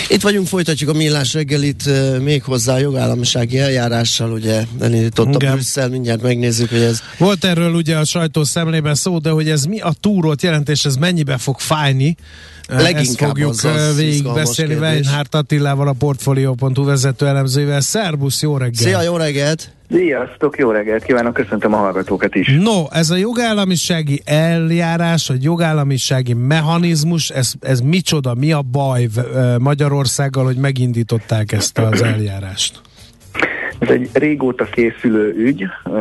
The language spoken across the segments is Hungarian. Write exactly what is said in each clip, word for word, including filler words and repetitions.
Itt vagyunk, folytatjuk a Millás reggelit, még hozzá a jogállamisági eljárással, ugye elindította Brüsszel, mindjárt megnézzük, hogy ez... Volt erről ugye a sajtó szemlében szó, de hogy ez mi a túrót jelent, és ez mennyibe fog fájni, ezt fogjuk végigbeszélni Weinhardt Attilával, a Portfolio pont hu vezető elemzővel. Szerbusz, jó reggelt! Szia, jó reggelt! Sziasztok, jó reggelt kívánok, köszöntöm a hallgatókat is. No, ez a jogállamisági eljárás, vagy jogállamisági mechanizmus, ez, ez micsoda, mi a baj Magyarországgal, hogy megindították ezt az eljárást? Ez egy régóta készülő ügy,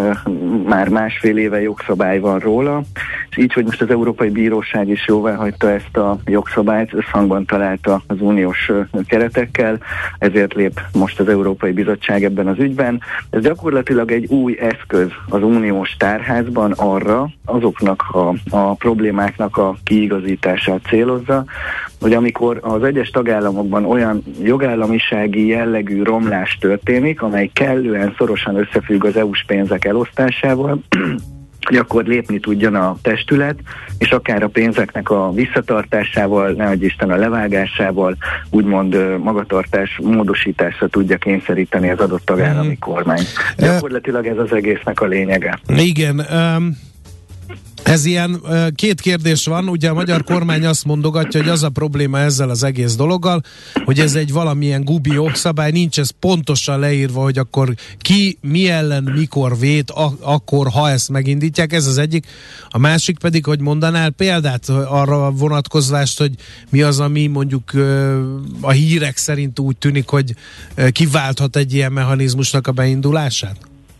már másfél éve jogszabály van róla, és így, hogy most az Európai Bíróság is jóváhagyta ezt a jogszabályt, összhangban találta az uniós keretekkel, ezért lép most az Európai Bizottság ebben az ügyben. Ez gyakorlatilag egy új eszköz az uniós tárházban arra, azoknak a, a problémáknak a kiigazítását célozza, hogy amikor az egyes tagállamokban olyan jogállamisági jellegű romlás történik, amely kellően szorosan összefügg az é u-s pénzek elosztásával, hogy akkor lépni tudjon a testület, és akár a pénzeknek a visszatartásával, nehogy Isten a levágásával, úgymond magatartás módosításra tudja kényszeríteni az adott tagállami mm. kormány. Gyakorlatilag ez az egésznek a lényege. Igen, um... Ez ilyen, két kérdés van, ugye a magyar kormány azt mondogatja, hogy az a probléma ezzel az egész dologgal, hogy ez egy valamilyen gubi jogszabály, nincs ez pontosan leírva, hogy akkor ki, mi ellen, mikor vét, ak- akkor, ha ezt megindítják, ez az egyik. A másik pedig, hogy mondanál példát arra vonatkozvást, hogy mi az, ami mondjuk a hírek szerint úgy tűnik, hogy kiválthat egy ilyen mechanizmusnak a beindulását?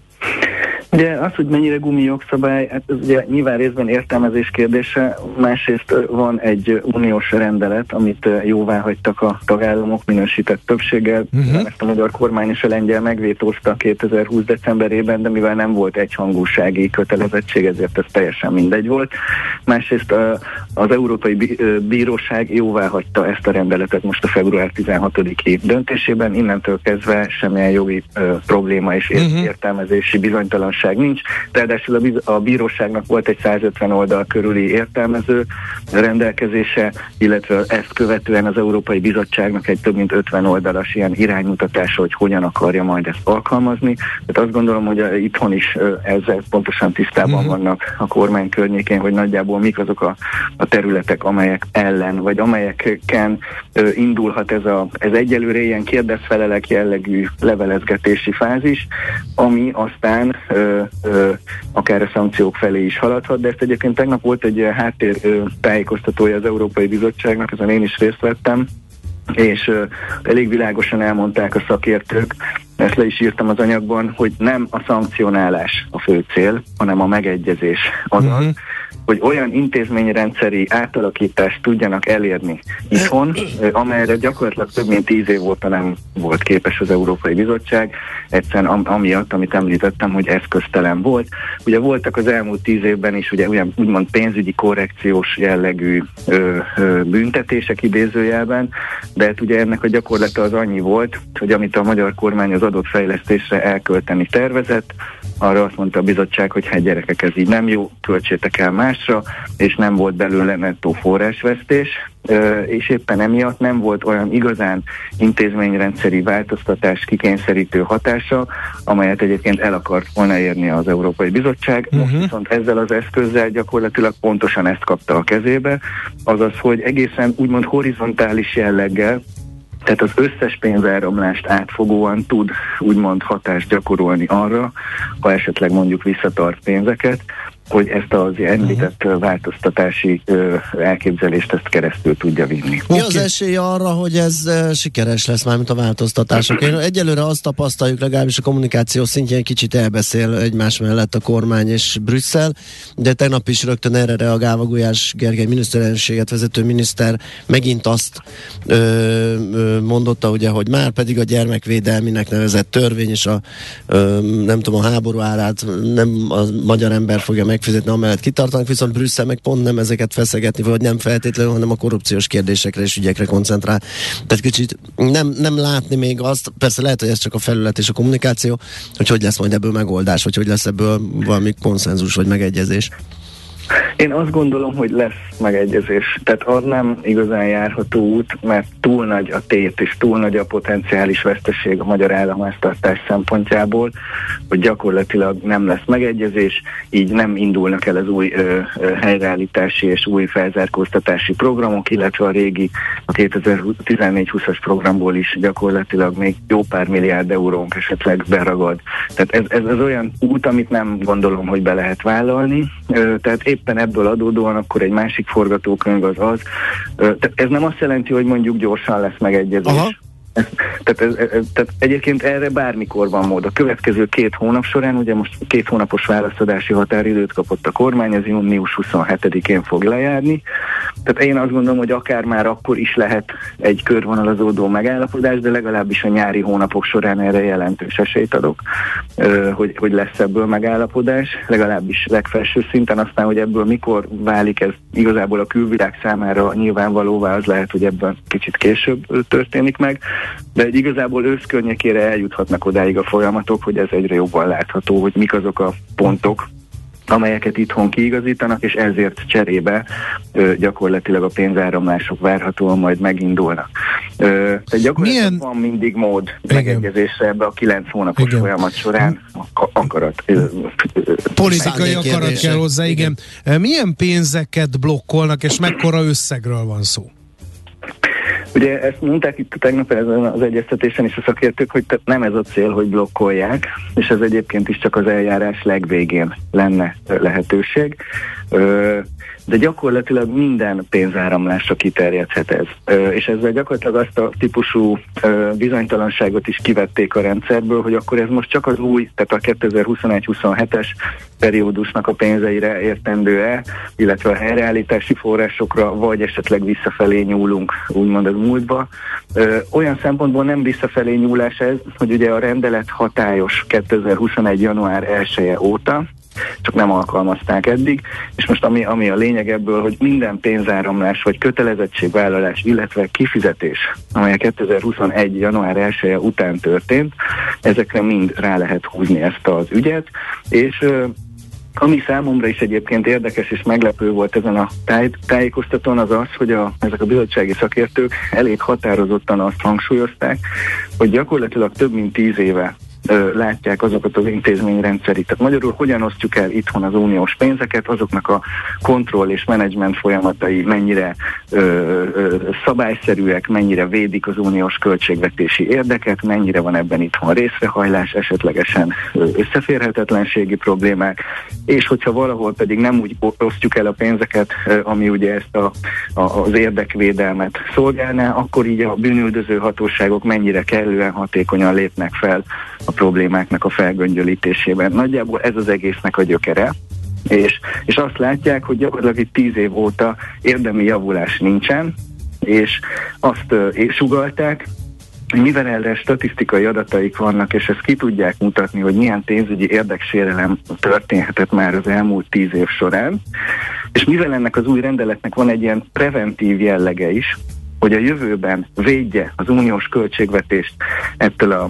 Ugye az, hogy mennyire gumi jogszabály, hát ez ugye nyilván részben értelmezés kérdése, másrészt van egy uniós rendelet, amit jóvá hagytak a tagállamok minősített többséggel, uh-huh. ezt a magyar kormány és a lengyel megvétózta kétezer-húsz decemberében, de mivel nem volt egyhangúsági kötelezettség, ezért ez teljesen mindegy volt. Másrészt az Európai Bíróság jóvá hagyta ezt a rendeletet most a február tizenhatodiki döntésében, innentől kezdve semmilyen jogi ö, probléma és uh-huh. értelmezési bizonytalanság nincs. Ráadásul a, biz- a bíróságnak volt egy százötven oldal körüli értelmező rendelkezése, illetve ezt követően az Európai Bizottságnak egy több mint ötven oldalas ilyen iránymutatása, hogy hogyan akarja majd ezt alkalmazni. Tehát azt gondolom, hogy a, itthon is ö, ezzel pontosan tisztában uh-huh. vannak a kormány környékén, hogy nagyjából mik azok a, a területek, amelyek ellen, vagy amelyeken ö, indulhat ez, a, ez egyelőre ilyen kérdezfelelek jellegű levelezgetési fázis, ami aztán ö, Ö, akár a szankciók felé is haladhat, de ezt egyébként tegnap volt egy háttér ö, tájékoztatója az Európai Bizottságnak, ezen én is részt vettem, és ö, elég világosan elmondták a szakértők, ezt le is írtam az anyagban, hogy nem a szankcionálás a fő cél, hanem a megegyezés. Azaz, uh-huh. hogy olyan intézményrendszeri átalakítást tudjanak elérni itthon, amelyre gyakorlatilag több mint tíz év óta nem volt képes az Európai Bizottság, egyszerűen am- amiatt, amit említettem, hogy eszköztelen volt. Ugye voltak az elmúlt tíz évben is ugye olyan úgymond pénzügyi korrekciós jellegű ö, ö, büntetések idézőjelben, de hát ugye ennek a gyakorlata az annyi volt, hogy amit a magyar kormány az adott fejlesztésre elkölteni tervezett, arra azt mondta a bizottság, hogy hát gyerekek, ez így nem jó, költsétek el másra, és nem volt belőle nettó forrásvesztés, és éppen emiatt nem volt olyan igazán intézményrendszeri változtatás kikényszerítő hatása, amelyet egyébként el akart volna érni az Európai Bizottság. Most uh-huh. viszont ezzel az eszközzel gyakorlatilag pontosan ezt kapta a kezébe, azaz, hogy egészen úgymond horizontális jelleggel, tehát az összes pénzáramlást átfogóan tud úgymond hatást gyakorolni arra, ha esetleg mondjuk visszatart pénzeket, hogy ezt az említett uh-huh. változtatási ö, elképzelést ezt keresztül tudja vinni. Mi az esély arra, hogy ez e, sikeres lesz már, mint a változtatások? Én egyelőre azt tapasztaljuk, legalábbis a kommunikáció szintjén egy kicsit elbeszél egymás mellett a kormány és Brüsszel, de tegnap is rögtön erre reagálva Gulyás Gergely miniszterelnökséget vezető miniszter megint azt ö, ö, mondotta, ugye, hogy már pedig a gyermekvédelminek nevezett törvény és a ö, nem tudom, a háború árát nem a magyar ember fogja megfizetni, amellett kitartanak, viszont Brüsszel meg pont nem ezeket feszegetni, vagy nem feltétlenül, hanem a korrupciós kérdésekre és ügyekre koncentrál. Tehát kicsit nem, nem látni még azt, persze lehet, hogy ez csak a felület és a kommunikáció, hogy hogy lesz majd ebből megoldás, vagy hogy lesz ebből valami konszenzus vagy megegyezés. Én azt gondolom, hogy lesz megegyezés. Tehát az nem igazán járható út, mert túl nagy a tét és túl nagy a potenciális veszteség a magyar államháztartás szempontjából, hogy gyakorlatilag nem lesz megegyezés, így nem indulnak el az új ö, ö, helyreállítási és új felzárkóztatási programok, illetve a régi a kétezer-tizennégy húszas programból is gyakorlatilag még jó pár milliárd eurónk esetleg beragad. Tehát ez, ez, ez olyan út, amit nem gondolom, hogy be lehet vállalni. Ö, tehát éppen ebből adódóan akkor egy másik forgatókönyv az az. Ö, tehát ez nem azt jelenti, hogy mondjuk gyorsan lesz megegyezés. Aha. Ez, tehát, ez, ez, tehát egyébként erre bármikor van mód. A következő két hónap során, ugye most két hónapos válaszadási határidőt kapott a kormány, ez június huszonhetedikén fog lejárni. Tehát én azt gondolom, hogy akár már akkor is lehet egy körvonalazódó megállapodás, de legalábbis a nyári hónapok során erre jelentős esélyt adok, hogy, hogy lesz ebből megállapodás, legalábbis legfelső szinten, aztán, hogy ebből mikor válik ez igazából a külvilág számára nyilvánvalóvá, az lehet, hogy ebben kicsit később történik meg, de igazából ősz környékére eljuthatnak odáig a folyamatok, hogy ez egyre jobban látható, hogy mik azok a pontok, amelyeket itthon kiigazítanak, és ezért cserébe ö, gyakorlatilag a pénzáramlások várhatóan majd megindulnak. Ö, tehát gyakorlatilag milyen... van mindig mód megegyezésre ebbe a kilenc hónapos igen. folyamat során akarat. Ö, Politikai akarat kell hozzá, igen. igen. Milyen pénzeket blokkolnak, és mekkora összegről van szó? Ugye ezt mondták itt tegnap ezen az egyeztetésen is a szakértők, hogy nem ez a cél, hogy blokkolják, és ez egyébként is csak az eljárás legvégén lenne lehetőség. De gyakorlatilag minden pénzáramlásra kiterjedhet ez. És ezzel gyakorlatilag azt a típusú bizonytalanságot is kivették a rendszerből, hogy akkor ez most csak az új, tehát a kétezer-huszonegy huszonhetes periódusnak a pénzeire értendő-e, illetve a helyreállítási forrásokra, vagy esetleg visszafelé nyúlunk, úgymond az múltba. Olyan szempontból nem visszafelé nyúlás ez, hogy ugye a rendelet hatályos kétezer-huszonegy január elseje óta, csak nem alkalmazták eddig, és most ami, ami a lényeg ebből, hogy minden pénzáramlás vagy kötelezettségvállalás, illetve kifizetés, amely kétezer-huszonegy január elseje után történt, ezekre mind rá lehet húzni ezt az ügyet, és ami számomra is egyébként érdekes és meglepő volt ezen a táj, tájékoztatón az az, hogy a, ezek a bizottsági szakértők elég határozottan azt hangsúlyozták, hogy gyakorlatilag több mint tíz éve látják azokat az intézményrendszerit. Tehát magyarul hogyan osztjuk el itthon az uniós pénzeket, azoknak a kontroll és menedzsment folyamatai mennyire ö, ö, szabályszerűek, mennyire védik az uniós költségvetési érdeket, mennyire van ebben itthon részrehajlás, esetlegesen összeférhetetlenségi problémák, és hogyha valahol pedig nem úgy osztjuk el a pénzeket, ami ugye ezt a, a, az érdekvédelmet szolgálná, akkor így a bűnüldöző hatóságok mennyire kellően hatékonyan lépnek fel a problémáknak a felgöngyölítésében. Nagyjából ez az egésznek a gyökere, és, és azt látják, hogy gyakorlatilag itt tíz év óta érdemi javulás nincsen, és azt uh, sugallták, hogy mivel erre statisztikai adataik vannak, és ezt ki tudják mutatni, hogy milyen pénzügyi érdeksérelem történhetett már az elmúlt tíz év során, és mivel ennek az új rendeletnek van egy ilyen preventív jellege is, hogy a jövőben védje az uniós költségvetést ettől a,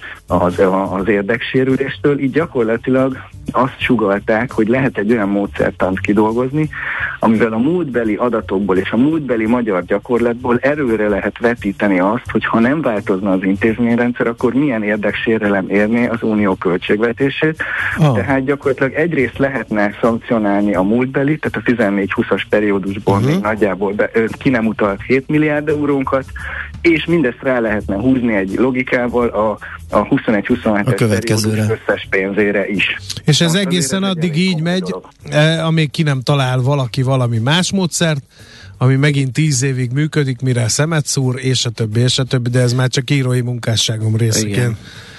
az, az érdeksérüléstől, így gyakorlatilag azt sugallták, hogy lehet egy olyan módszertant kidolgozni, amivel a múltbeli adatokból és a múltbeli magyar gyakorlatból erőre lehet vetíteni azt, hogy ha nem változna az intézményrendszer, akkor milyen érdeksérelem érné az unió költségvetését. Oh. Tehát gyakorlatilag egyrészt lehetne szankcionálni a múltbeli, tehát a tizennégy húszas periódusból uh-huh. még nagyjából be, ki nem utalt hét milliárd eurónkat, és mindezt rá lehetne húzni egy logikával a, a huszonegy huszonhetes periódus összes pénzére is. És ez most egészen addig így megy, eh, amíg ki nem talál valaki valami más módszert, ami megint tíz évig működik, mire szemet szúr, és a többi, és a többi, de ez már csak írói munkásságom részeként.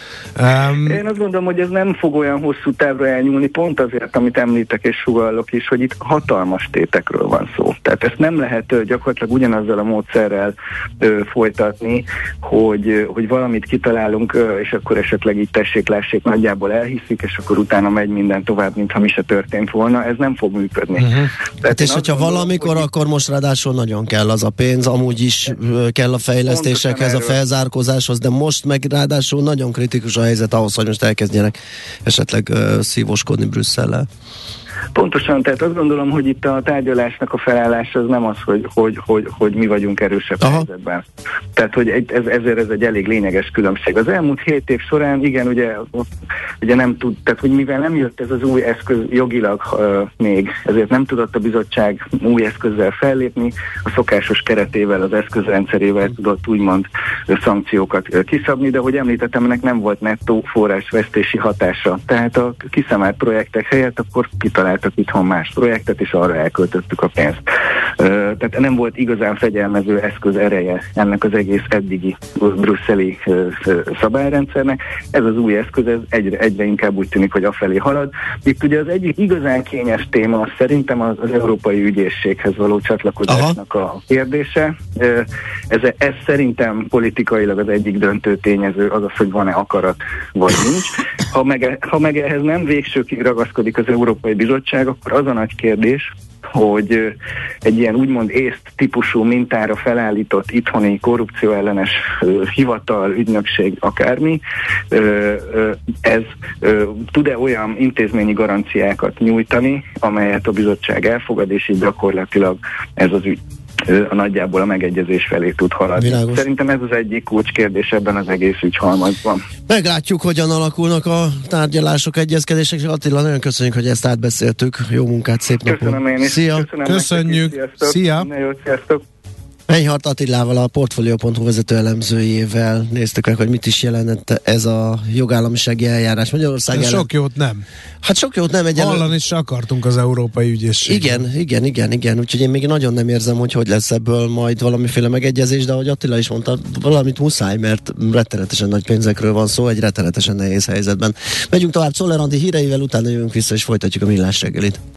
Um, Én azt gondolom, hogy ez nem fog olyan hosszú távra elnyúlni, pont azért, amit említek és sugallok is, hogy itt hatalmas tétekről van szó. Tehát ezt nem lehet gyakorlatilag ugyanazzal a módszerrel ö, folytatni, hogy, hogy valamit kitalálunk, ö, és akkor esetleg így tessék, lássék, nagyjából elhiszik, és akkor utána megy minden tovább, mintha mi se történt volna. Ez nem fog működni. Uh-huh. Tehát és hogyha gondolom, valamikor, hogy... akkor most ráadásul nagyon kell az a pénz, amúgy is kell a fejlesztésekhez, a felzárkózáshoz, de most meg ráadásul nagyon kritikus a helyzet ahhoz, hogy most elkezdjenek esetleg uh, szívóskodni Brüsszellel. Pontosan, tehát azt gondolom, hogy itt a tárgyalásnak a felállása az nem az, hogy, hogy, hogy, hogy mi vagyunk erősebb Aha. helyzetben. Tehát, hogy ez, ezért ez egy elég lényeges különbség. Az elmúlt hét év során, igen, ugye, ugye nem tud, tehát, hogy mivel nem jött ez az új eszköz jogilag uh, még, ezért nem tudott a bizottság új eszközzel fellépni, a szokásos keretével, az eszközrendszerével tudott úgymond szankciókat kiszabni, de hogy említettem, ennek nem volt nettó forrásvesztési hatása. Tehát a kiszemelt projektek helyett akkor kitaláltak itthon más projektet, és arra elköltöttük a pénzt. Tehát nem volt igazán fegyelmező eszköz ereje ennek az egész eddigi brüsszeli szabályrendszernek. Ez az új eszköz ez egyre, egyre inkább úgy tűnik, hogy afelé halad. Itt ugye az egyik igazán kényes téma szerintem az, az Európai Ügyészséghez való csatlakozásnak Aha. a kérdése. Ez, ez szerintem politikailag az egyik döntő tényező az az, hogy van-e akarat, vagy nincs. Ha meg, ha meg ehhez nem végsőkig ragaszkodik az Európai Bizottság, akkor az a nagy kérdés, hogy egy ilyen úgymond észt típusú mintára felállított itthoni korrupcióellenes uh, hivatal, ügynökség, akármi, uh, uh, ez uh, tud-e olyan intézményi garanciákat nyújtani, amelyet a bizottság elfogad, és így gyakorlatilag ez az ügy a nagyjából a megegyezés felé tud haladni. Világos. Szerintem ez az egyik kulcskérdés ebben az egész ügyhalmazban. Meglátjuk, hogyan alakulnak a tárgyalások, egyezkedések, és Attila, nagyon köszönjük, hogy ezt átbeszéltük. Jó munkát, szép napot! Köszönöm én is. Szia! Köszönöm Köszönjük! Sziasztok. Szia! Jót, sziasztok! Enyhart Attilával, a Portfolio pont hu vezető elemzőjével néztük meg, hogy mit is jelentett ez a jogállamisági eljárás Magyarország ellen. Sok jót nem. Hát sok jót nem. Egyelőre... Hallani is akartunk az Európai Ügyészségben. Igen, igen, igen, igen. Úgyhogy én még nagyon nem érzem, hogy hogy lesz ebből majd valamiféle megegyezés, de ahogy Attila is mondta, valamit muszáj, mert rettenetesen nagy pénzekről van szó, egy rettenetesen nehéz helyzetben. Megyünk tovább Czoller Andi híreivel, utána jövünk vissza és folytatjuk a Millás reggelit.